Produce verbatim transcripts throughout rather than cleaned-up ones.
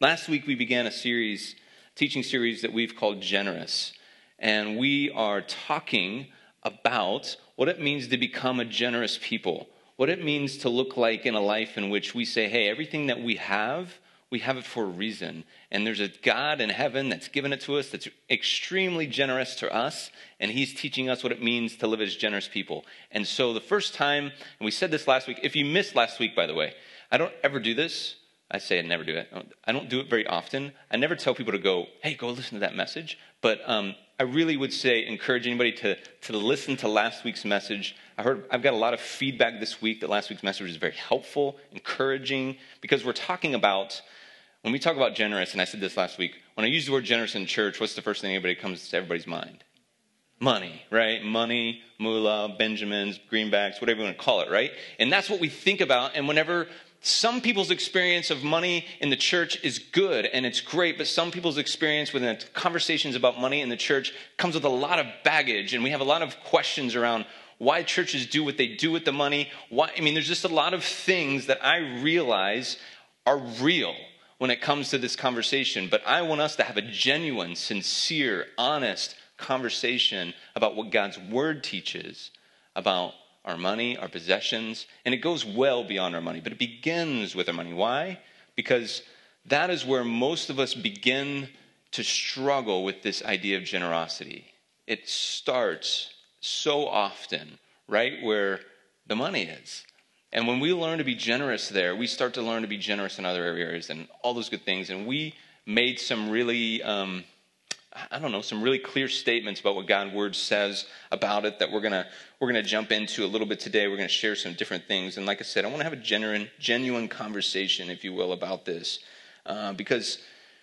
Last week we began a series, teaching series that we've called Generous. And we are talking about what it means to become a generous people. What it means to look like in a life in which we say, hey, everything that we have, we have it for a reason. And there's a God in heaven that's given it to us, that's extremely generous to us. And he's teaching us what it means to live as generous people. And so the first time, and we said this last week, if you missed last week, by the way, I don't ever do this. I say I never do it. I don't do it very often. I never tell people to go, hey, go listen to that message. But um, I really would say, encourage anybody to, to listen to last week's message. I heard, I've got a lot of feedback this week that last week's message was very helpful, encouraging, because we're talking about, when we talk about generous, and I said this last week, when I use the word generous in church, what's the first thing anybody comes to everybody's mind? Money, right? Money, moolah, Benjamins, greenbacks, whatever you want to call it, right? And that's what we think about. And whenever some people's experience of money in the church is good and it's great, but some people's experience with conversations about money in the church comes with a lot of baggage, and we have a lot of questions around why churches do what they do with the money. Why? I mean, there's just a lot of things that I realize are real when it comes to this conversation, but I want us to have a genuine, sincere, honest conversation about what God's word teaches about our money, our possessions, and it goes well beyond our money, but it begins with our money. Why? Because that is where most of us begin to struggle with this idea of generosity. It starts so often right where the money is. And when we learn to be generous there, we start to learn to be generous in other areas and all those good things. And we made some really, um, I don't know, some really clear statements about what God's word says about it that we're gonna we're gonna jump into a little bit today. We're gonna share some different things, and like I said, I want to have a genuine genuine conversation, if you will, about this, uh, because,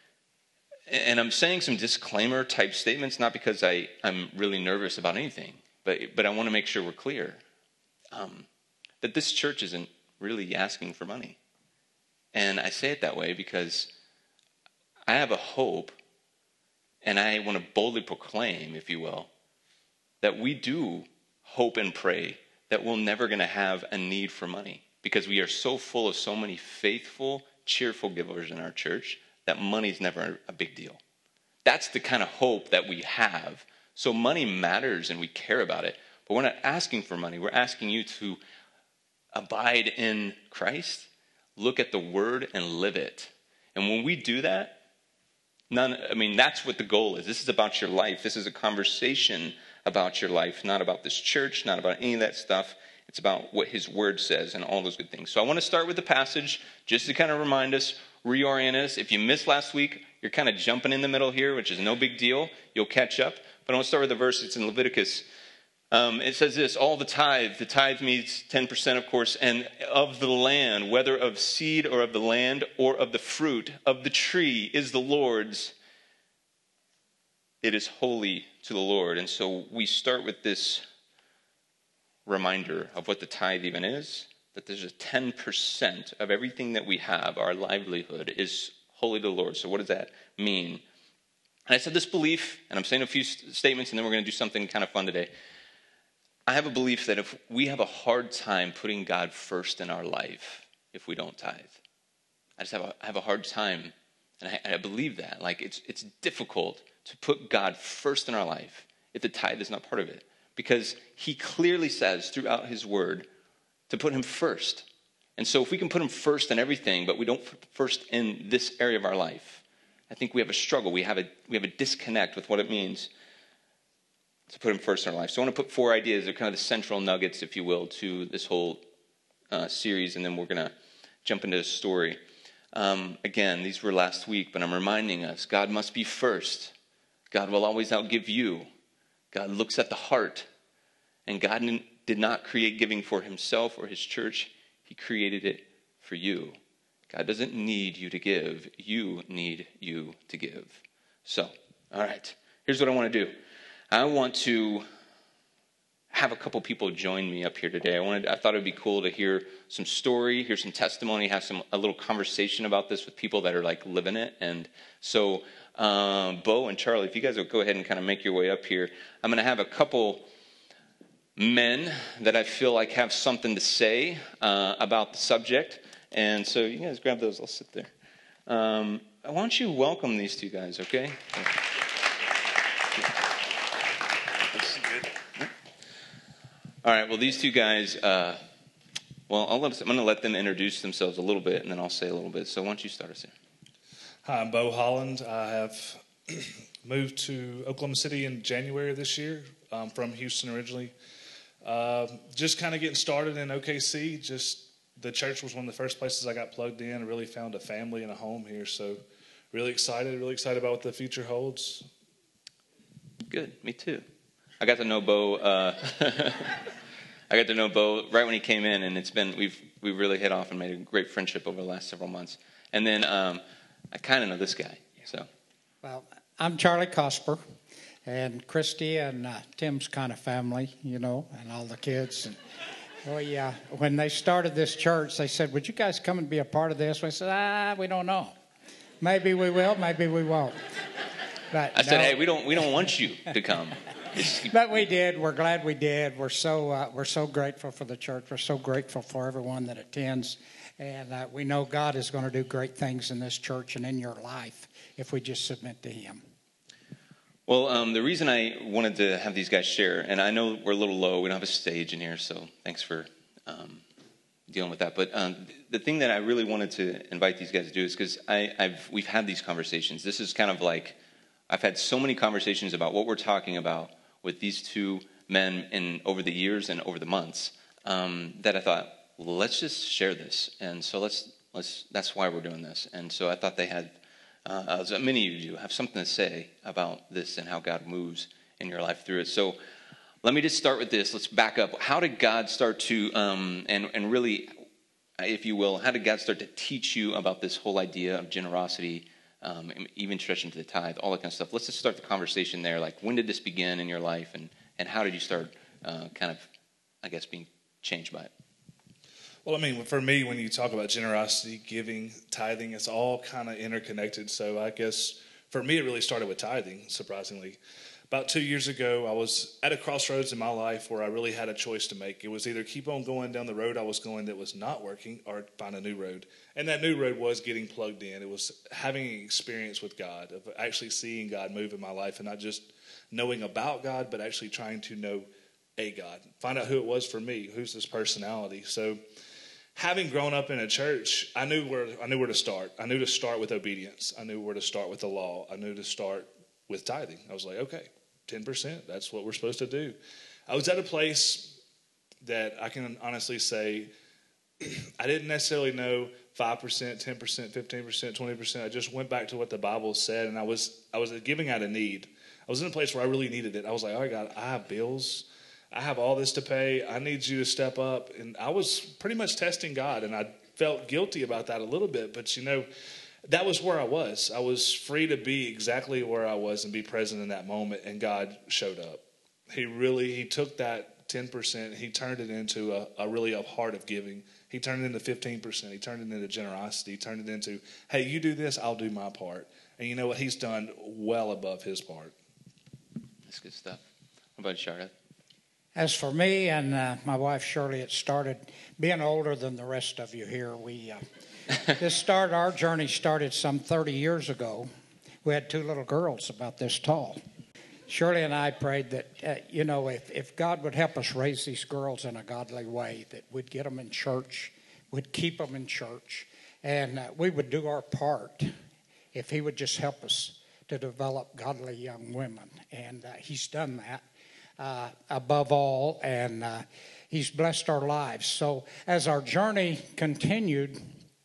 and I'm saying some disclaimer type statements, not because I I'm really nervous about anything, but but I want to make sure we're clear um, that this church isn't really asking for money, and I say it that way because I have a hope. And I want to boldly proclaim, if you will, that we do hope and pray that we're never going to have a need for money, because we are so full of so many faithful, cheerful givers in our church that money's never a big deal. That's the kind of hope that we have. So money matters and we care about it, but we're not asking for money. We're asking you to abide in Christ, look at the word and live it. And when we do that, None, I mean, that's what the goal is. This is about your life. This is a conversation about your life, not about this church, not about any of that stuff. It's about what his word says and all those good things. So I want to start with the passage just to kind of remind us, reorient us. If you missed last week, you're kind of jumping in the middle here, which is no big deal. You'll catch up. But I want to start with the verse. It's in Leviticus. Um, it says this, all the tithe, the tithe means ten percent, of course, and of the land, whether of seed or of the land or of the fruit of the tree is the Lord's. It is holy to the Lord. And so we start with this reminder of what the tithe even is, that there's a ten percent of everything that we have, our livelihood, is holy to the Lord. So what does that mean? And I said this belief, and I'm saying a few statements, and then we're going to do something kind of fun today. I have a belief that if we have a hard time putting God first in our life, if we don't tithe, I just have a, I have a hard time, and I, I believe that. Like, it's it's difficult to put God first in our life if the tithe is not part of it, because he clearly says throughout his word to put him first. And so if we can put him first in everything, but we don't put first in this area of our life, I think we have a struggle. We have a we have a disconnect with what it means to put him first in our life. So I want to put four ideas. They're kind of the central nuggets, if you will, to this whole uh, series, and then we're going to jump into the story. Um, again, these were last week, but I'm reminding us, God must be first. God will always outgive you. God looks at the heart, and God did not create giving for himself or his church. He created it for you. God doesn't need you to give. You need you to give. So, all right, here's what I want to do. I want to have a couple people join me up here today. I wanted, I thought it would be cool to hear some story, hear some testimony, have some a little conversation about this with people that are like living it. And so, um, Bo and Charlie, if you guys will go ahead and kind of make your way up here, I'm going to have a couple men that I feel like have something to say uh, about the subject. And so, you guys grab those. I'll sit there. Um, why don't you welcome these two guys, okay? All right, well, these two guys, uh, well, I'll let, I'm going to let them introduce themselves a little bit, and then I'll say a little bit. So why don't you start us here? Hi, I'm Bo Holland. I have moved to Oklahoma City in January of this year. I'm from Houston originally. Uh, just kind of getting started in O K C. Just the church was one of the first places I got plugged in. I really found a family and a home here. So really excited, really excited about what the future holds. Good, me too. I got to know Bo. Uh, I got to know Bo right when he came in, and it's been we've we really hit off and made a great friendship over the last several months. And then um, I kind of know this guy. So, well, I'm Charlie Cosper, and Christy and uh, Tim's kind of family, you know, and all the kids. And well, yeah, when they started this church, they said, "Would you guys come and be a part of this?" We said, "Ah, we don't know. Maybe we will, maybe we won't." But I said, no. "Hey, we don't we don't want you to come." But we did. We're glad we did. We're so uh, we're so grateful for the church. We're so grateful for everyone that attends, and uh, we know God is going to do great things in this church and in your life if we just submit to Him. Well, um, the reason I wanted to have these guys share, and I know we're a little low. We don't have a stage in here, so thanks for um, dealing with that. But um, the thing that I really wanted to invite these guys to do is because I've we've had these conversations. This is kind of like I've had so many conversations about what we're talking about with these two men in over the years and over the months um, that I thought, well, let's just share this. And so let's let's that's why we're doing this. And so I thought they had, uh, as many of you do, have something to say about this and how God moves in your life through it. So let me just start with this. Let's back up. How did God start to, um, and, and really, if you will, how did God start to teach you about this whole idea of generosity, Um, even stretching to the tithe, all that kind of stuff? Let's just start the conversation there. Like, when did this begin in your life, and, and how did you start uh, kind of, I guess, being changed by it? Well, I mean, for me, when you talk about generosity, giving, tithing, it's all kind of interconnected. So I guess for me, it really started with tithing, surprisingly. About two years ago, I was at a crossroads in my life where I really had a choice to make. It was either keep on going down the road I was going that was not working or find a new road. And that new road was getting plugged in. It was having an experience with God, of actually seeing God move in my life and not just knowing about God, but actually trying to know a God. Find out who it was for me, who's this personality. So having grown up in a church, I knew where I knew where to start. I knew to start with obedience. I knew where to start with the law. I knew to start with tithing. I was like, okay, ten percent, that's what we're supposed to do. I was at a place that I can honestly say I didn't necessarily know five percent, ten percent, fifteen percent, twenty percent. I just went back to what the Bible said, and I was I was giving out a need. I was in a place where I really needed it. I was like, all right, God, I have bills. I have all this to pay. I need you to step up. And I was pretty much testing God, and I felt guilty about that a little bit. But, you know, that was where I was. I was free to be exactly where I was and be present in that moment, and God showed up. He really, he took that ten percent, he turned it into a, a really a heart of giving. He turned it into fifteen percent. He turned it into generosity. He turned it into, hey, you do this, I'll do my part. And you know what? He's done well above his part. That's good stuff. What about you, Charlotte? As for me and uh, my wife Shirley, it started being older than the rest of you here. We uh, this started our journey started some thirty years ago. We had two little girls about this tall. Shirley and I prayed that uh, you know if, if God would help us raise these girls in a godly way, that we'd get them in church, we'd keep them in church, and uh, we would do our part if He would just help us to develop godly young women. And uh, He's done that. Uh, above all, and uh, He's blessed our lives. So as our journey continued,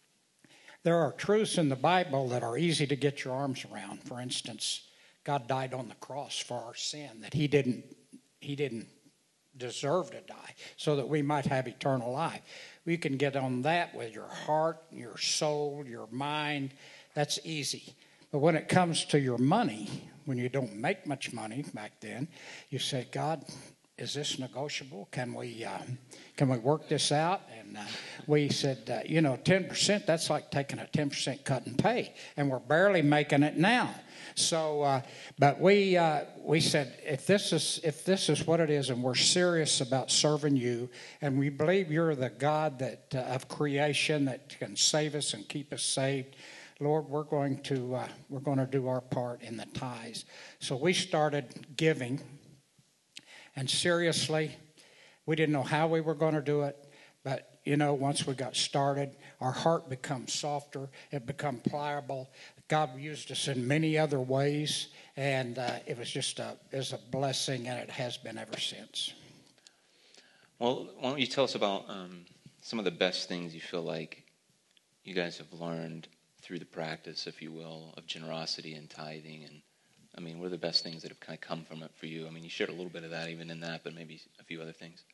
there are truths in the Bible that are easy to get your arms around. For instance, God died on the cross for our sin, that He didn't He didn't deserve to die, so that we might have eternal life. We can get on that with your heart, your soul, your mind. That's easy. But when it comes to your money, when you don't make much money back then, you say, God, is this negotiable? Can we uh, can we work this out? And uh, we said, uh, you know, ten percent, that's like taking a ten percent cut in pay. And we're barely making it now. So, uh, but we uh, we said, if this is if this is what it is, and we're serious about serving you, and we believe you're the God that uh, of creation that can save us and keep us saved, Lord, we're going to uh, we're going to do our part in the tithes. So we started giving, and seriously, we didn't know how we were going to do it, but you know, once we got started, our heart becomes softer, it become pliable. God used us in many other ways, and uh, it was just a it was a blessing, and it has been ever since. Well, why don't you tell us about um, some of the best things you feel like you guys have learned through the practice, if you will, of generosity and tithing, and I mean, what are the best things that have kind of come from it for you? I mean, you shared a little bit of that even in that, but maybe a few other things.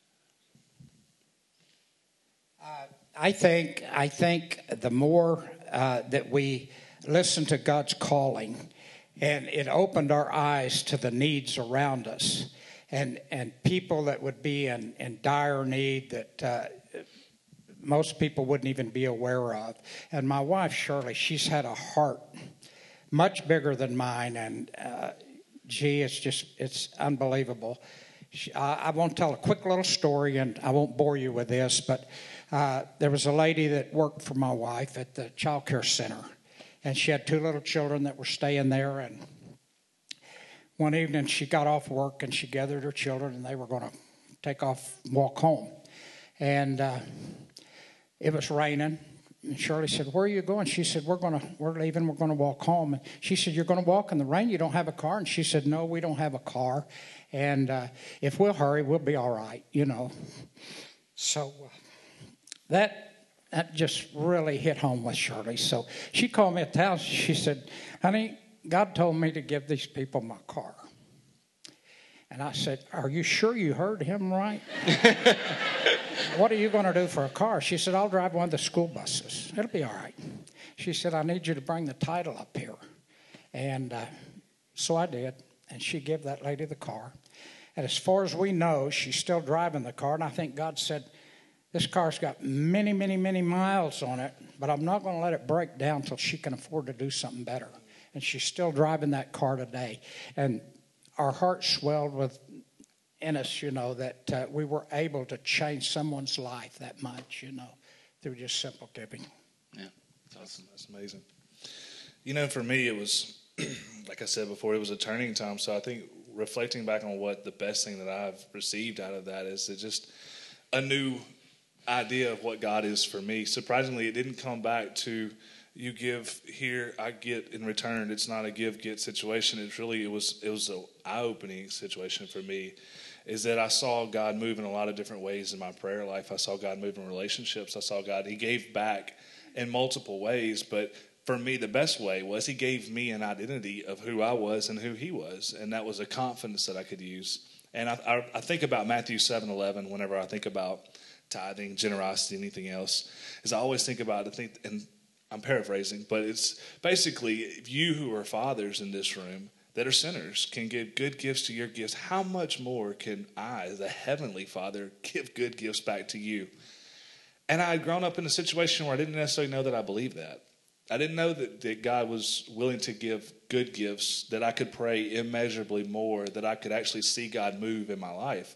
Uh, I think I think the more uh, that we listen to God's calling, and it opened our eyes to the needs around us, and and people that would be in, in dire need that uh, most people wouldn't even be aware of. And my wife Shirley, she's had a heart much bigger than mine, and uh, gee, it's just it's unbelievable. She, I, I won't tell a quick little story, and I won't bore you with this, but. Uh, there was a lady that worked for my wife at the child care center, and she had two little children that were staying there. And one evening she got off work and she gathered her children, and they were going to take off and walk home. And uh, it was raining. And Shirley said, "Where are you going?" She said, "We're going to we're leaving. We're going to walk home." And she said, "You're going to walk in the rain? You don't have a car?" And she said, "No, we don't have a car. And uh, if we'll hurry, we'll be all right, you know." So. Uh, That that just really hit home with Shirley. So she called me at the house. She said, "Honey, God told me to give these people my car." And I said, "Are you sure you heard him right?" "What are you going to do for a car?" She said, "I'll drive one of the school buses. It'll be all right." She said, "I need you to bring the title up here." And uh, so I did. And she gave that lady the car. And as far as we know, she's still driving the car. And I think God said, "This car's got many, many, many miles on it, but I'm not going to let it break down until she can afford to do something better." And she's still driving that car today. And our hearts swelled within us, you know, that uh, we were able to change someone's life that much, you know, through just simple giving. Yeah, that's awesome. That's amazing. You know, for me, it was, like I said before, it was a turning time. So I think reflecting back on what the best thing that I've received out of that is it just a new idea of what God is for me. Surprisingly, it didn't come back to you give here, I get in return. It's not a give-get situation. It's really, it was it was an eye-opening situation for me, is that I saw God move in a lot of different ways in my prayer life. I saw God move in relationships. I saw God, he gave back in multiple ways, but for me, the best way was he gave me an identity of who I was and who he was, and that was a confidence that I could use. And I, I, I think about Matthew seven eleven whenever I think about tithing, generosity, anything else, is I always think about it, think, and I'm paraphrasing, but it's basically, if you who are fathers in this room that are sinners can give good gifts to your gifts, how much more can I, the heavenly Father, give good gifts back to you? And I had grown up in a situation where I didn't necessarily know that I believed that. I didn't know that, that God was willing to give good gifts, that I could pray immeasurably more, that I could actually see God move in my life.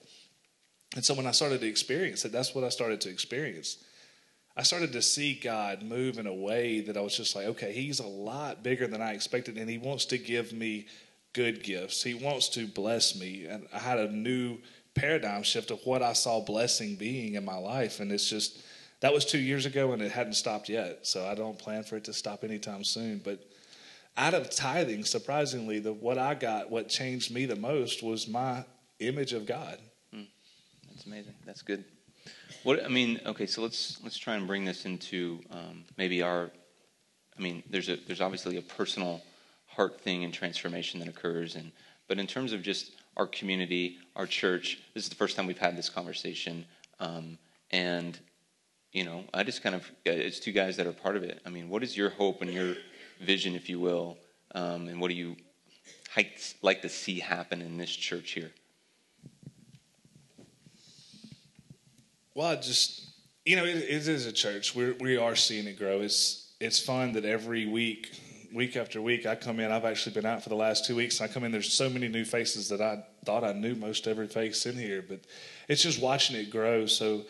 And so when I started to experience it, that's what I started to experience. I started to see God move in a way that I was just like, okay, he's a lot bigger than I expected, and he wants to give me good gifts. He wants to bless me. And I had a new paradigm shift of what I saw blessing being in my life. And it's just, that was two years ago, and it hadn't stopped yet. So I don't plan for it to stop anytime soon. But out of tithing, surprisingly, the what I got, what changed me the most was my image of God. That's amazing. That's good. What I mean, okay, so let's let's try and bring this into um, maybe our. I mean, there's a there's obviously a personal heart thing and transformation that occurs, and but in terms of just our community, our church, this is the first time we've had this conversation, um, and you know, I just kind of it's two guys that are part of it. I mean, what is your hope and your vision, if you will, um, and what do you like to see happen in this church here? Well, I just, you know, it, it is a church. We're, we are seeing it grow. It's it's fun that every week, week after week, I come in. I've actually been out for the last two weeks. And I come in, there's so many new faces that I thought I knew most every face in here. But it's just watching it grow. So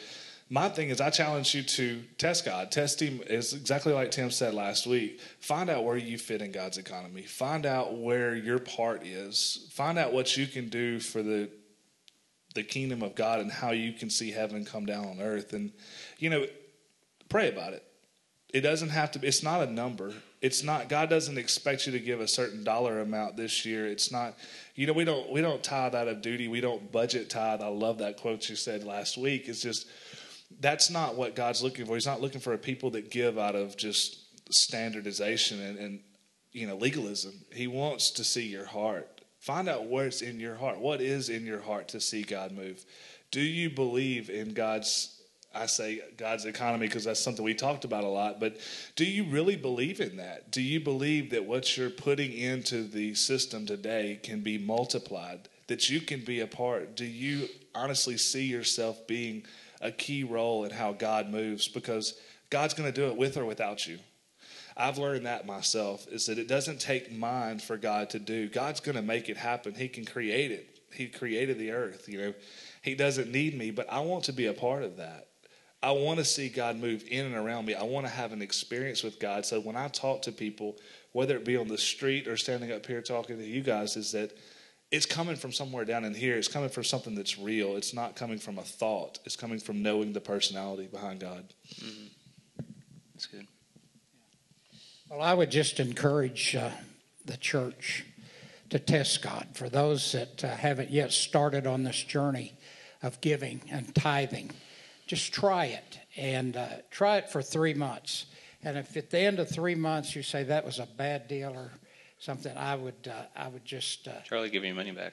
My thing is I challenge you to test God. Test him is exactly like Tim said last week. Find out where you fit in God's economy. Find out where your part is. Find out what you can do for the the kingdom of God and how you can see heaven come down on earth. And, you know, pray about it. It doesn't have to be, it's not a number. It's not, God doesn't expect you to give a certain dollar amount this year. It's not, you know, we don't, we don't tithe out of duty. We don't budget tithe. I love that quote you said last week. It's just, that's not what God's looking for. He's not looking for a people that give out of just standardization and, and you know, legalism. He wants to see your heart. Find out what's in your heart. What is in your heart to see God move? Do you believe in God's, I say God's economy because that's something we talked about a lot, but do you really believe in that? Do you believe that what you're putting into the system today can be multiplied, that you can be a part? Do you honestly see yourself being a key role in how God moves? Because God's going to do it with or without you. I've learned that myself, is that it doesn't take mind for God to do. God's going to make it happen. He can create it. He created the earth. You know, he doesn't need me, but I want to be a part of that. I want to see God move in and around me. I want to have an experience with God. So when I talk to people, whether it be on the street or standing up here talking to you guys, is that it's coming from somewhere down in here. It's coming from something that's real. It's not coming from a thought. It's coming from knowing the personality behind God. Mm-hmm. That's good. Well, I would just encourage uh, the church to test God. For those that uh, haven't yet started on this journey of giving and tithing, just try it, and uh, try it for three months. And if at the end of three months you say that was a bad deal or something, I would uh, I would just... Uh, Charlie, give me your money back.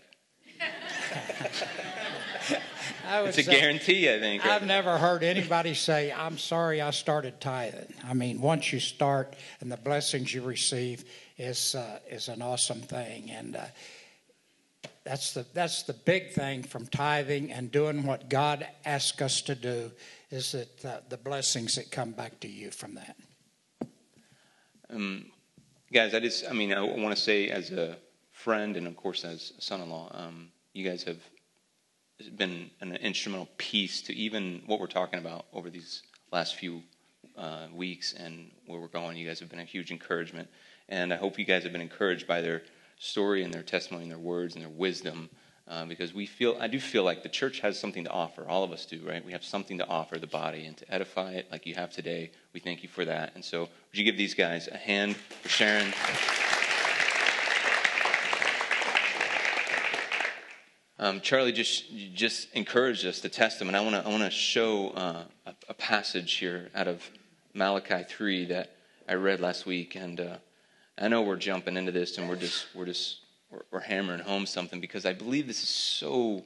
I would it's a say, guarantee, I think. I've never heard anybody say, I'm sorry I started tithing. I mean, once you start and the blessings you receive is uh, is an awesome thing. And uh, that's the that's the big thing from tithing and doing what God asks us to do, is that uh, the blessings that come back to you from that. Um, guys, I just, I mean, I want to say as a friend and, of course, as a son-in-law, um, you guys have been an instrumental piece to even what we're talking about over these last few uh, weeks and where we're going. You guys have been a huge encouragement, and I hope you guys have been encouraged by their story and their testimony and their words and their wisdom, uh, because we feel, I do feel like the church has something to offer. All of us do, right? We have something to offer the body and to edify it like you have today. We thank you for that. And so would you give these guys a hand for sharing? Um, Charlie just just encouraged us to test them, and I want to I want to show uh, a, a passage here out of Malachi three that I read last week, and uh, I know we're jumping into this, and we're just we're just we're, we're hammering home something, because I believe this is so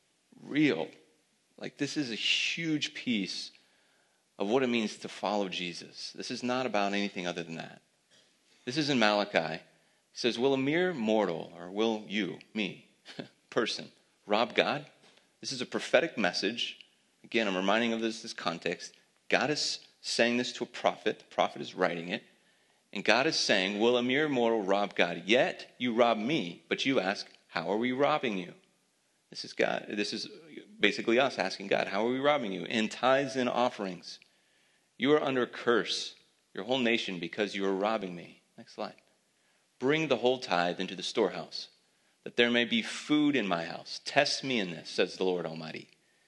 real. Like, this is a huge piece of what it means to follow Jesus. This is not about anything other than that. This is in Malachi. It says, "Will a mere mortal, or will you, me, person, rob God?" This is a prophetic message. Again, I'm reminding of this, this context. God is saying this to a prophet. The prophet is writing it. And God is saying, will a mere mortal rob God? Yet you rob me. But you ask, how are we robbing you? This is God. This is basically us asking God, how are we robbing you? In tithes and offerings. You are under curse, your whole nation, because you are robbing me. Next slide. Bring the whole tithe into the storehouse, that there may be food in my house. Test me in this, says the Lord Almighty,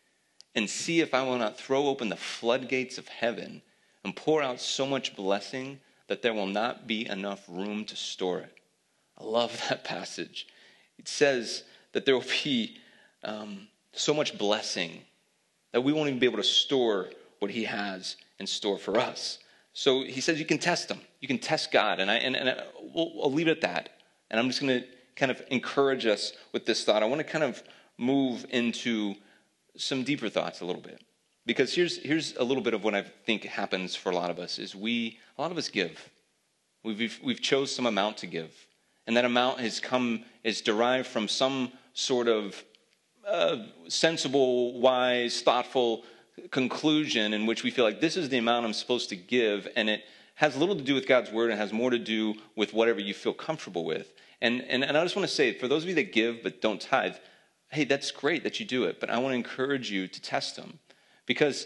and see if I will not throw open the floodgates of heaven and pour out so much blessing that there will not be enough room to store it. I love that passage. It says that there will be um, so much blessing that we won't even be able to store what he has in store for us. So he says you can test him. You can test God. And, I, and, and I, we'll, I'll leave it at that. And I'm just going to kind of encourage us with this thought. I want to kind of move into some deeper thoughts a little bit, because here's here's a little bit of what I think happens for a lot of us is we a lot of us give. We've we've, we've chose some amount to give, and that amount has come is derived from some sort of uh, sensible, wise, thoughtful conclusion in which we feel like this is the amount I'm supposed to give, and it has little to do with God's word and has more to do with whatever you feel comfortable with. And, and and I just want to say, for those of you that give but don't tithe, hey, that's great that you do it, but I want to encourage you to test them. Because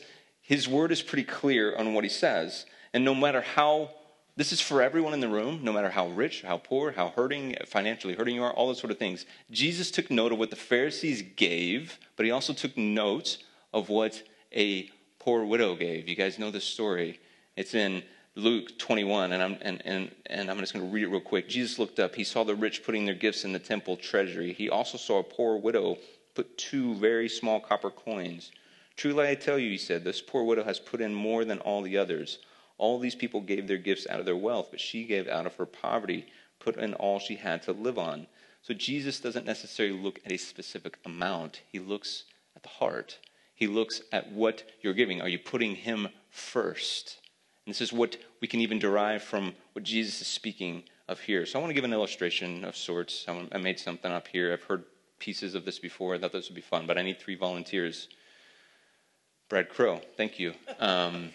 his word is pretty clear on what he says. And no matter how, this is for everyone in the room, no matter how rich, how poor, how hurting, financially hurting you are, all those sort of things. Jesus took note of what the Pharisees gave, but he also took note of what a poor widow gave. You guys know this story. It's in Luke twenty-one, and I'm and, and, and I'm just going to read it real quick. Jesus looked up. He saw the rich putting their gifts in the temple treasury. He also saw a poor widow put two very small copper coins. Truly I tell you, he said, this poor widow has put in more than all the others. All these people gave their gifts out of their wealth, but she gave out of her poverty, put in all she had to live on. So Jesus doesn't necessarily look at a specific amount. He looks at the heart. He looks at what you're giving. Are you putting him first? And this is what we can even derive from what Jesus is speaking of here. So I want to give an illustration of sorts. I made something up here. I've heard pieces of this before. I thought this would be fun, but I need three volunteers. Brad Crow, thank you. Um,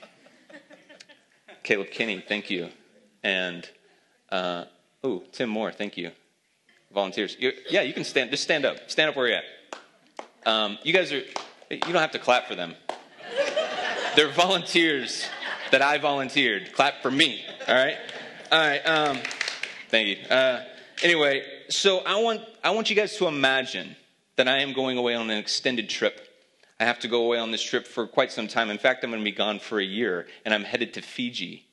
Caleb Kinney, thank you. And, uh, oh, Tim Moore, thank you. Volunteers. You're, yeah, you can stand. Just stand up. Stand up where you're at. Um, you guys are, you don't have to clap for them. They're volunteers that I volunteered. Clap for me, all right? All right, um, thank you. Uh, anyway, so I want I want you guys to imagine that I am going away on an extended trip. I have to go away on this trip for quite some time. In fact, I'm going to be gone for a year, and I'm headed to Fiji.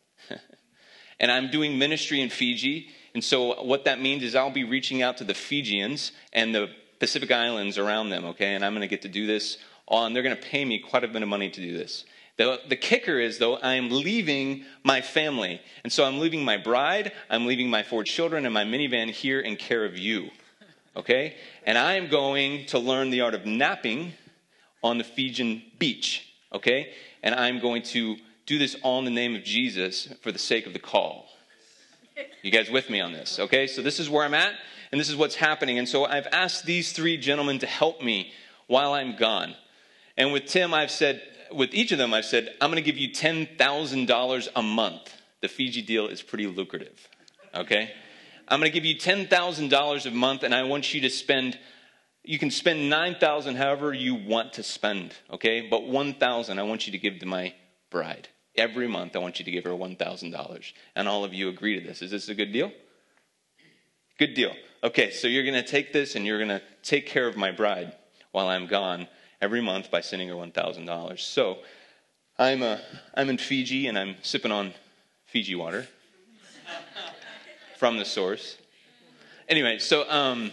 And I'm doing ministry in Fiji, and so what that means is I'll be reaching out to the Fijians and the Pacific Islands around them, okay? And I'm going to get to do this on, they're going to pay me quite a bit of money to do this. The, the kicker is, though, I am leaving my family. And so I'm leaving my bride, I'm leaving my four children and my minivan here in care of you, okay? And I am going to learn the art of napping on the Fijian beach, okay? And I'm going to do this all in the name of Jesus for the sake of the call. You guys with me on this, okay? So this is where I'm at, and this is what's happening. And so I've asked these three gentlemen to help me while I'm gone. And with Tim, I've said, with each of them, I've said, I'm going to give you ten thousand dollars a month. The Fiji deal is pretty lucrative, okay? I'm going to give you ten thousand dollars a month, and I want you to spend, you can spend nine thousand dollars however you want to spend, okay? But one thousand dollars I want you to give to my bride. Every month, I want you to give her one thousand dollars. And all of you agree to this. Is this a good deal? Good deal. Okay, so you're going to take this, and you're going to take care of my bride while I'm gone every month by sending her one thousand dollars. So I'm, uh, I'm in Fiji, and I'm sipping on Fiji water from the source. Anyway, so um,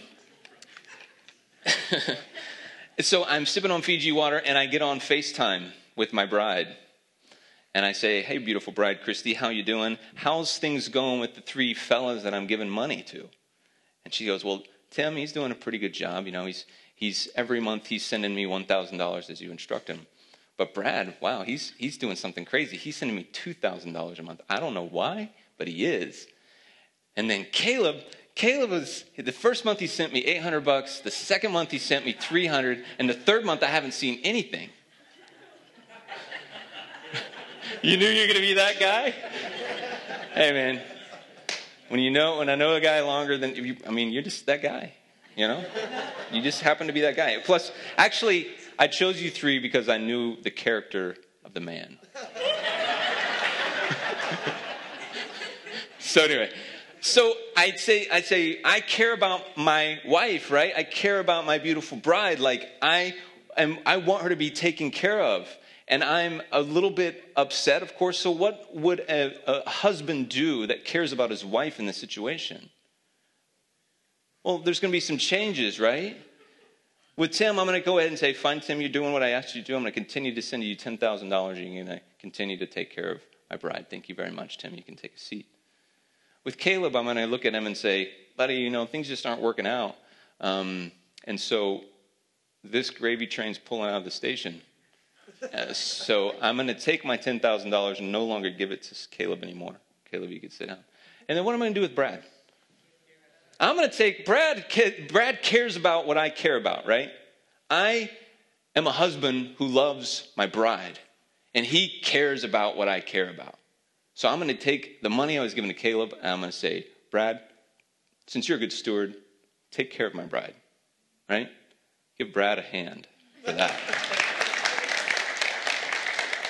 so I'm sipping on Fiji water, and I get on FaceTime with my bride. And I say, hey, beautiful bride, Christy, how you doing? How's things going with the three fellas that I'm giving money to? And she goes, well, Tim, he's doing a pretty good job. You know, he's he's every month he's sending me one thousand dollars as you instruct him. But Brad, wow, he's he's doing something crazy. He's sending me two thousand dollars a month. I don't know why, but he is. And then Caleb, Caleb was, the first month he sent me eight hundred bucks. The second month he sent me three hundred. And the third month I haven't seen anything. You knew you were going to be that guy? Hey, man. When you know, when I know a guy longer than, you, I mean, you're just that guy, you know? You just happen to be that guy. Plus, actually, I chose you three because I knew the character of the man. So anyway, so I'd say, I'd say, I care about my wife, right? I care about my beautiful bride. Like, I am, I want her to be taken care of. And I'm a little bit upset, of course. So what would a, a husband do that cares about his wife in this situation? Well, there's going to be some changes, right? With Tim, I'm going to go ahead and say, fine, Tim, you're doing what I asked you to do. I'm going to continue to send you ten thousand dollars. You're going to continue to take care of my bride. Thank you very much, Tim. You can take a seat. With Caleb, I'm going to look at him and say, buddy, you know, things just aren't working out. Um, and so this gravy train's pulling out of the station. Uh, so I'm going to take my ten thousand dollars and no longer give it to Caleb anymore. Caleb, you can sit down. And then what am I going to do with Brad? I'm going to take, Brad, Brad cares about what I care about, right? I am a husband who loves my bride, and he cares about what I care about. So I'm going to take the money I was giving to Caleb, and I'm going to say, Brad, since you're a good steward, take care of my bride, right? Give Brad a hand for that.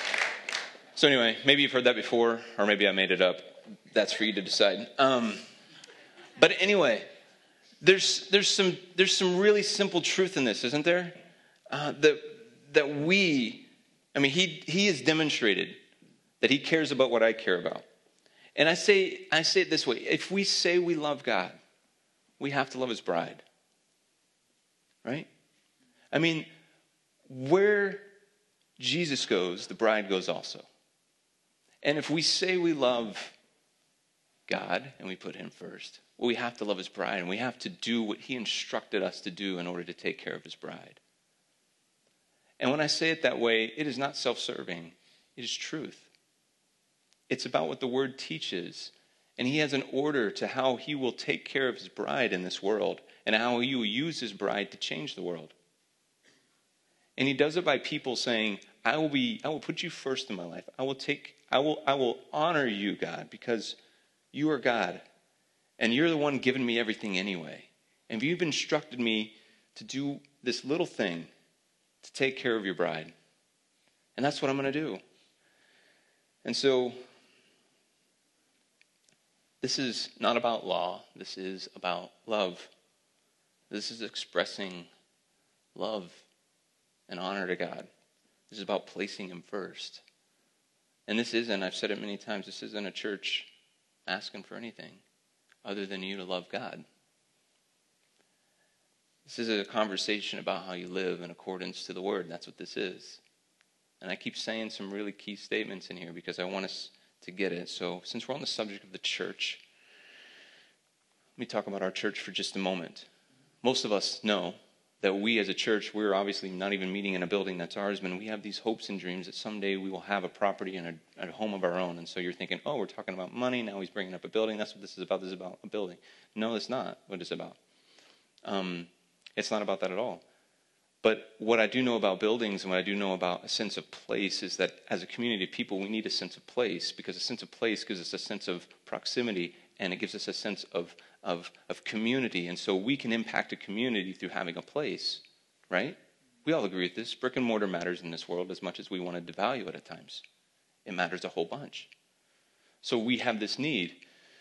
So anyway, maybe you've heard that before, or maybe I made it up. That's for you to decide. Um, but anyway, there's there's some there's some really simple truth in this, isn't there? Uh, that that we, I mean, he he has demonstrated that he cares about what I care about. And I say I say it this way: if we say we love God, we have to love his bride. Right? I mean, where Jesus goes, the bride goes also. And if we say we love God and we put him first, well, we have to love his bride, and we have to do what he instructed us to do in order to take care of his bride. And when I say it that way, it is not self-serving. It is truth. It's about what the word teaches. And he has an order to how he will take care of his bride in this world and how he will use his bride to change the world. And he does it by people saying, I will be, I will put you first in my life. I will take, I will, I will honor you, God, because you are God. And you're the one giving me everything anyway. And you've instructed me to do this little thing to take care of your bride. And that's what I'm going to do. And so, this is not about law. This is about love. This is expressing love and honor to God. This is about placing him first. And this isn't, I've said it many times, this isn't a church asking for anything other than you to love God. This is a conversation about how you live in accordance to the word. That's what this is. And I keep saying some really key statements in here because I want us to get it. So since we're on the subject of the church, let me talk about our church for just a moment. Most of us know that we as a church, we're obviously not even meeting in a building that's ours, but we have these hopes and dreams that someday we will have a property and a, a home of our own. And so you're thinking, oh, we're talking about money. Now he's bringing up a building. That's what this is about. This is about a building. No, it's not what it's about. Um, it's not about that at all. But what I do know about buildings and what I do know about a sense of place is that as a community of people, we need a sense of place, because a sense of place gives us a sense of proximity, and it gives us a sense of, of, of community. And so we can impact a community through having a place, right? We all agree with this. Brick and mortar matters in this world as much as we want to devalue it at times. It matters a whole bunch. So we have this need.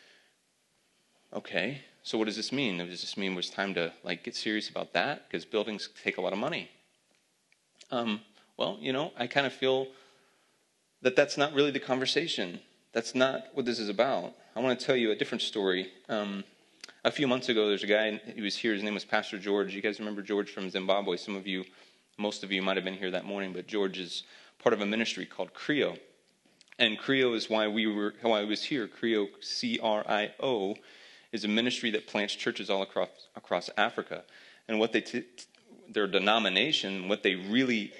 Okay, so what does this mean? Does this mean it's time to like get serious about that? Because buildings take a lot of money. Um, well, you know, I kind of feel that that's not really the conversation. That's not what this is about. I want to tell you a different story. Um, a few months ago, there's a guy, he was here, his name was Pastor George. You guys remember George from Zimbabwe? Some of you, most of you might have been here that morning, but George is part of a ministry called CRIO. And CRIO is why we were, why I was here. CRIO, C R I O, is a ministry that plants churches all across across Africa. And what they, t- their denomination, what they really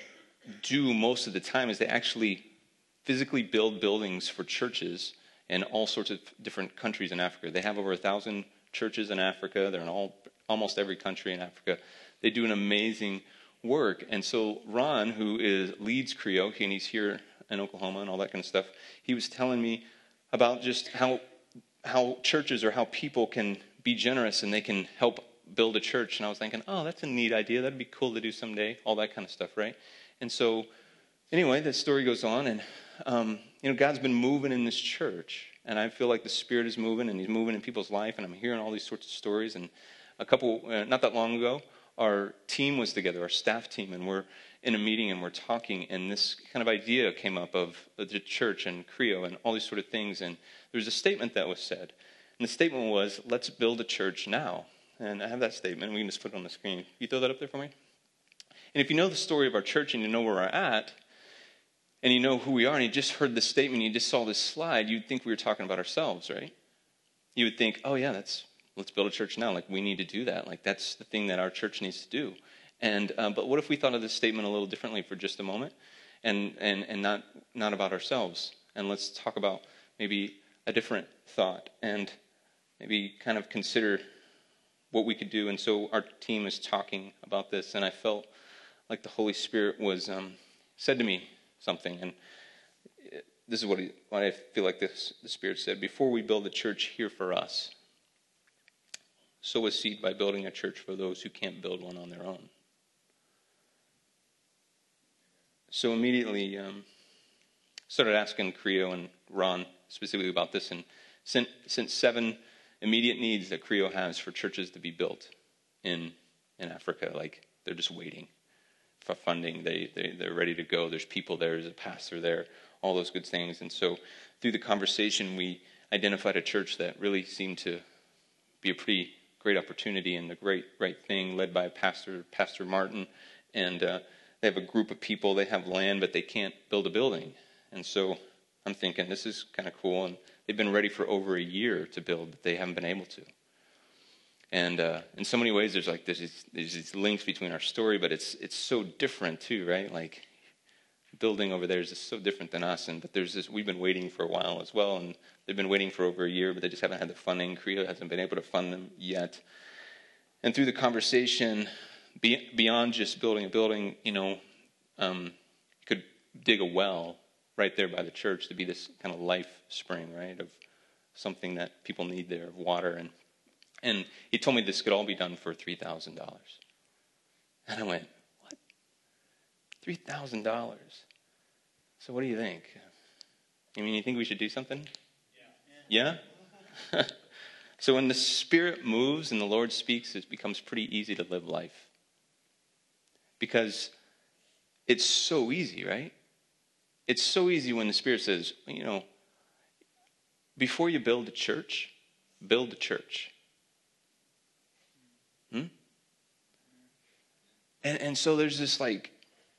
do most of the time is they actually physically build buildings for churches in all sorts of different countries in Africa. They have over a thousand churches in Africa. They're in all almost every country in Africa. They do an amazing work. And so Ron, who is leads CRIO, and he's here in Oklahoma and all that kind of stuff, he was telling me about just how how churches or how people can be generous and they can help build a church. And I was thinking, oh, that's a neat idea. That'd be cool to do someday, all that kind of stuff, right? And so anyway, the story goes on, and um, you know, God's been moving in this church, and I feel like the Spirit is moving, and he's moving in people's life, and I'm hearing all these sorts of stories. And a couple, uh, not that long ago, our team was together, our staff team, and we're in a meeting, and we're talking, and this kind of idea came up of the church and CRIO and all these sort of things, and there was a statement that was said, and the statement was, let's build a church now. And I have that statement. We can just put it on the screen. Can you throw that up there for me? And if you know the story of our church and you know where we're at, and you know who we are, and you just heard this statement, you just saw this slide, you'd think we were talking about ourselves, right? You would think, oh yeah, that's let's build a church now. Like, we need to do that. Like, that's the thing that our church needs to do. And uh, but what if we thought of this statement a little differently for just a moment, and and and not not about ourselves? And let's talk about maybe a different thought, and maybe kind of consider what we could do. And so our team is talking about this, and I felt like the Holy Spirit was um, said to me something, and this is what, he, what I feel like this, the Spirit said. Before we build a church here for us, sow a seed by building a church for those who can't build one on their own. So immediately, um, started asking Creo and Ron specifically about this, and sent, sent seven immediate needs that Creo has for churches to be built in in Africa. Like, they're just waiting for funding. They, they, they're ready to go. There's people there. There's a pastor there. All those good things. And so through the conversation, we identified a church that really seemed to be a pretty great opportunity and the great right thing, led by Pastor Pastor Martin. And uh, they have a group of people. They have land, but they can't build a building. And so I'm thinking, this is kind of cool. And they've been ready for over a year to build, but they haven't been able to. And uh, in so many ways, there's like there's these, there's these links between our story, but it's it's so different too, right? Like, building over there is just so different than us. And but there's this, we've been waiting for a while as well, and they've been waiting for over a year, but they just haven't had the funding. Creo hasn't been able to fund them yet. And through the conversation, be, beyond just building a building, you know, um, you could dig a well right there by the church to be this kind of life spring, right, of something that people need there, of water. And and he told me this could all be done for three thousand dollars. And I went, what? three thousand dollars? So what do you think? I mean, you think we should do something? Yeah? Yeah? So when the Spirit moves and the Lord speaks, it becomes pretty easy to live life. Because it's so easy, right? It's so easy when the Spirit says, you know, before you build a church, build a church. Hmm? And, and so there's this, like,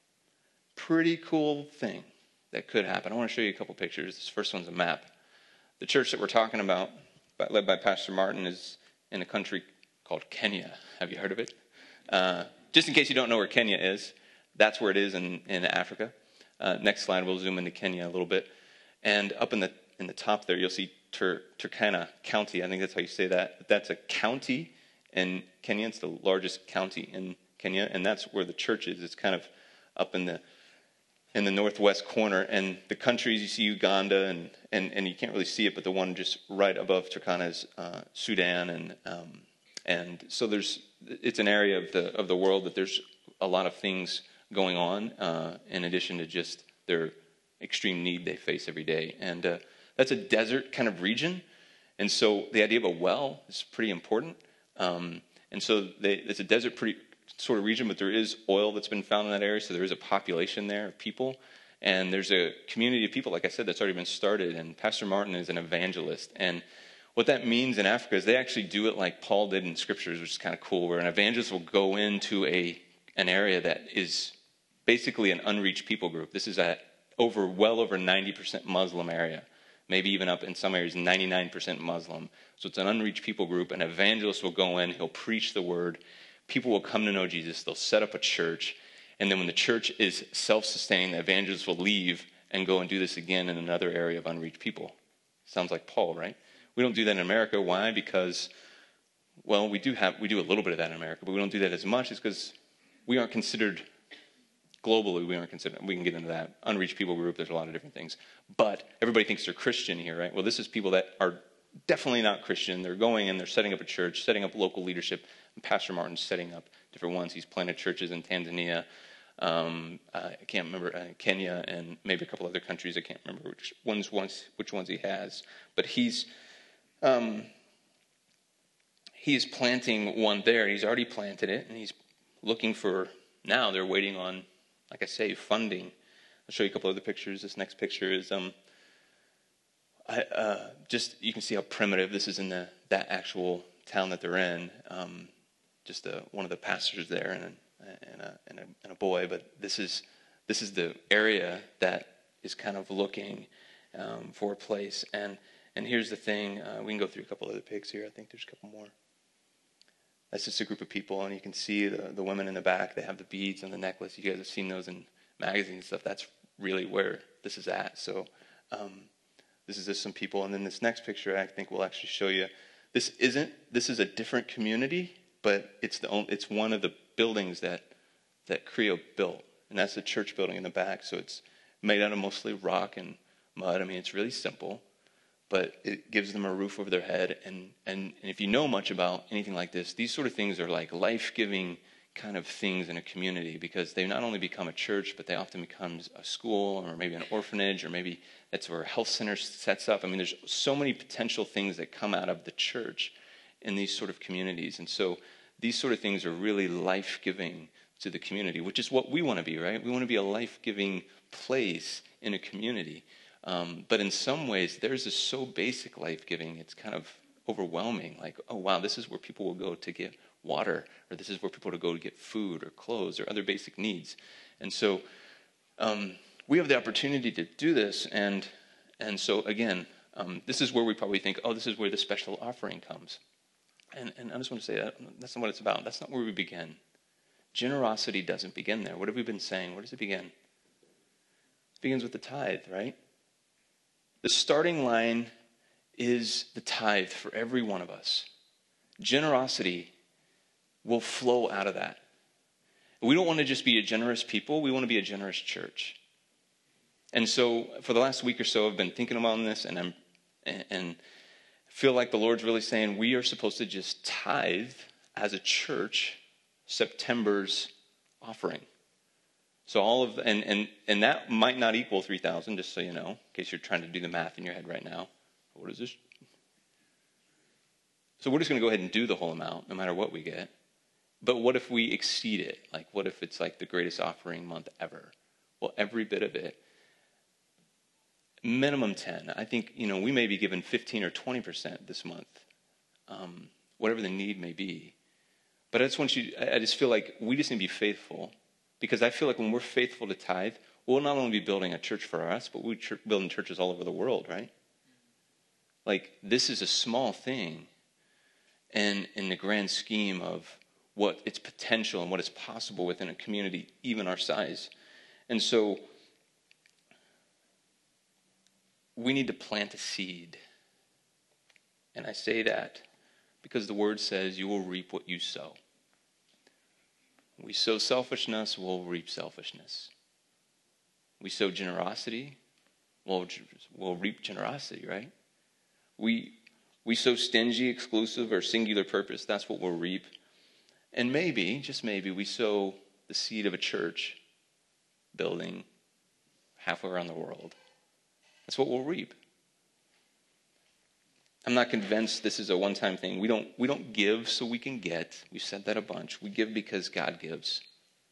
pretty cool thing that could happen. I want to show you a couple pictures. This first one's a map. The church that we're talking about, led by Pastor Martin, is in a country called Kenya. Have you heard of it? Uh, just in case you don't know where Kenya is, that's where it is in, in Africa. Uh, next slide, we'll zoom into Kenya a little bit. And up in the in the top there, you'll see Tur- Turkana County. I think that's how you say that. That's a county in Kenya. It's the largest county in Kenya, and that's where the church is. It's kind of up in the in the northwest corner. And the countries, you see Uganda, and, and, and you can't really see it, but the one just right above Turkana is uh, Sudan. And um, and so there's it's an area of the of the world that there's a lot of things going on, uh, in addition to just their extreme need they face every day. And uh, that's a desert kind of region. And so the idea of a well is pretty important. Um, and so they, it's a desert pretty sort of region, but there is oil that's been found in that area. So there is a population there of people. And there's a community of people, like I said, that's already been started. And Pastor Martin is an evangelist. And what that means in Africa is they actually do it like Paul did in scriptures, which is kind of cool, where an evangelist will go into a an area that is basically an unreached people group. This is a over well over ninety percent Muslim area, maybe even up in some areas ninety-nine percent Muslim. So it's an unreached people group. An evangelist will go in, he'll preach the word. People will come to know Jesus. They'll set up a church. And then when the church is self-sustaining, the evangelist will leave and go and do this again in another area of unreached people. Sounds like Paul, right? We don't do that in America. Why? Because, well, we do have we do a little bit of that in America, but we don't do that as much. It's because we aren't considered, globally, we aren't considered, we can get into that. Unreached people group, there's a lot of different things. But everybody thinks they're Christian here, right? Well, this is people that are definitely not Christian. They're going in, they're setting up a church, setting up local leadership. And Pastor Martin's setting up different ones. He's planted churches in Tanzania, um, uh, I can't remember, uh, Kenya, and maybe a couple other countries. I can't remember which ones, ones which ones he has. But he's um, he's planting one there. He's already planted it, and he's looking for, now they're waiting on, like I say, funding. I'll show you a couple other pictures. This next picture is um, I, uh, just, you can see how primitive this is in the that actual town that they're in. Um, just uh, one of the pastors there and a, and, a, and, a, and a boy, but this is this is the area that is kind of looking um, for a place. And and here's the thing. Uh, we can go through a couple other pics here. I think there's a couple more. That's just a group of people, and you can see the, the women in the back. They have the beads on the necklace. You guys have seen those in magazines and stuff. That's really where this is at. So um, this is just some people. And then this next picture, I think we'll actually show you. This isn't. This is a different community, but it's the only, it's one of the buildings that that Creo built, and that's the church building in the back. So it's made out of mostly rock and mud. I mean, it's really simple, but it gives them a roof over their head. And, and, and if you know much about anything like this, these sort of things are like life-giving kind of things in a community, because they not only become a church, but they often become a school or maybe an orphanage, or maybe that's where a health center sets up. I mean, there's so many potential things that come out of the church in these sort of communities. And so these sort of things are really life-giving to the community, which is what we want to be, right? We want to be a life-giving place in a community. Um, but in some ways, theirs is so basic life-giving, it's kind of overwhelming. Like, oh, wow, this is where people will go to get water, or this is where people will go to get food or clothes or other basic needs. And so um, we have the opportunity to do this. And and so, again, um, this is where we probably think, oh, this is where the special offering comes. And, and I just want to say that that's not what it's about. That's not where we begin. Generosity doesn't begin there. What have we been saying? Where does it begin? It begins with the tithe, right? The starting line is the tithe for every one of us. Generosity will flow out of that. We don't want to just be a generous people. We want to be a generous church. And so for the last week or so, I've been thinking about this, and I'm and feel like the Lord's really saying we are supposed to just tithe as a church September's offering. So all of and and and that might not equal three thousand, just so you know, in case you're trying to do the math in your head right now. What is this? So we're just going to go ahead and do the whole amount, no matter what we get. But what if we exceed it? Like, what if it's like the greatest offering month ever? Well, every bit of it, minimum ten. I think, you know, we may be given fifteen or twenty percent this month, um, whatever the need may be. But I just want you, I just feel like we just need to be faithful, because I feel like when we're faithful to tithe, we'll not only be building a church for us, but we're ch- building churches all over the world, right? Like, this is a small thing, and in the grand scheme of what its potential and what is possible within a community, even our size. And so we need to plant a seed. And I say that because the word says you will reap what you sow. We sow selfishness, we'll reap selfishness. We sow generosity, we'll, we'll reap generosity, right? We we sow stingy, exclusive, or singular purpose, that's what we'll reap. And maybe, just maybe, we sow the seed of a church building halfway around the world. That's what we'll reap. I'm not convinced this is a one-time thing. We don't we don't give so we can get. We've said that a bunch. We give because God gives.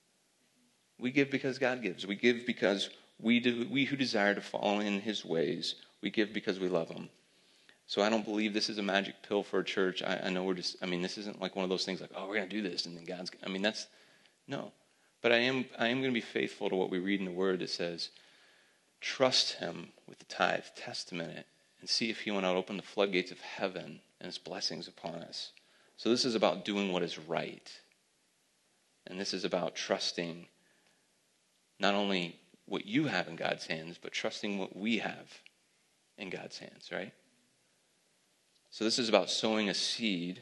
We give because God gives. We give because we do, we who desire to follow in his ways, we give because we love him. So I don't believe this is a magic pill for a church. I, I know we're just, I mean, this isn't like one of those things like, oh, we're going to do this, and then God's, I mean, that's, no. But I am I am going to be faithful to what we read in the word that says, trust him with the tithe, test him in it, and see if he will not open the floodgates of heaven and his blessings upon us. So this is about doing what is right. And this is about trusting not only what you have in God's hands, but trusting what we have in God's hands, right? So this is about sowing a seed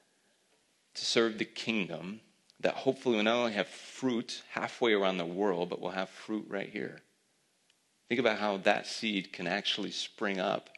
to serve the kingdom that hopefully will not only have fruit halfway around the world, but will have fruit right here. Think about how that seed can actually spring up,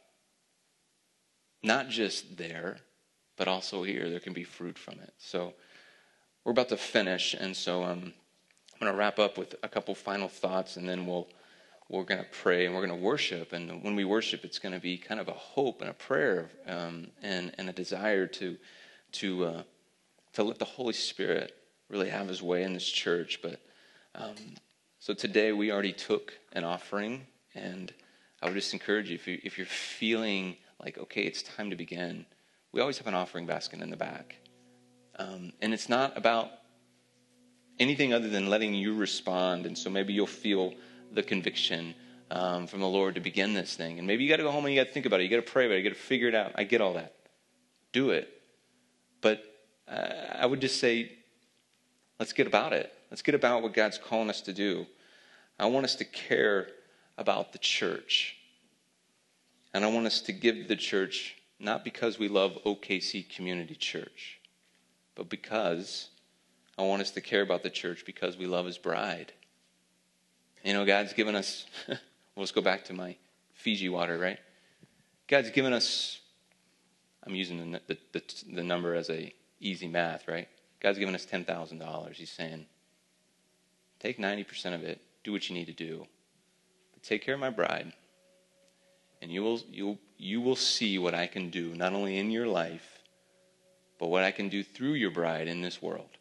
not just there, but also here. There can be fruit from it. So we're about to finish, and so um, I'm going to wrap up with a couple final thoughts, and then we'll we're going to pray and we're going to worship. And when we worship, it's going to be kind of a hope and a prayer um, and and a desire to to uh, to let the Holy Spirit really have his way in this church. But um, so today we already took an offering, and I would just encourage you, if you if you're feeling like, okay, it's time to begin, we always have an offering basket in the back, um, and it's not about anything other than letting you respond. And so maybe you'll feel the conviction um, from the Lord to begin this thing. And maybe you got to go home and you got to think about it. You got to pray about it. You got to figure it out. I get all that. Do it. But uh, I would just say, let's get about it. Let's get about what God's calling us to do. I want us to care about the church. And I want us to give the church, not because we love O K C Community Church, but because I want us to care about the church because we love his bride. You know, God's given us, well, let's go back to my Fiji water, right? God's given us, I'm using the, the, the, the number as a easy math, right? God's given us ten thousand dollars. He's saying, take ninety percent of it, do what you need to do. But take care of my bride, and you will, you'll, you will see what I can do, not only in your life, but what I can do through your bride in this world.